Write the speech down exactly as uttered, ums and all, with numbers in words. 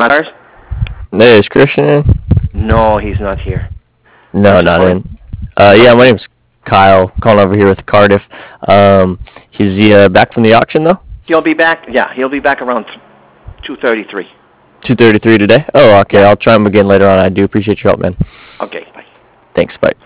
Matters? Hey, is Christian in? No, he's not here. No, What's the not point? in. Uh, yeah, my name's Kyle. Calling over here with Cardiff. Um, is he uh, back from the auction though? He'll be back. Yeah, he'll be back around two thirty-three. two thirty-three today. Oh, okay. Yeah. I'll try him again later on. I do appreciate your help, man. Okay, bye. Thanks. Bye.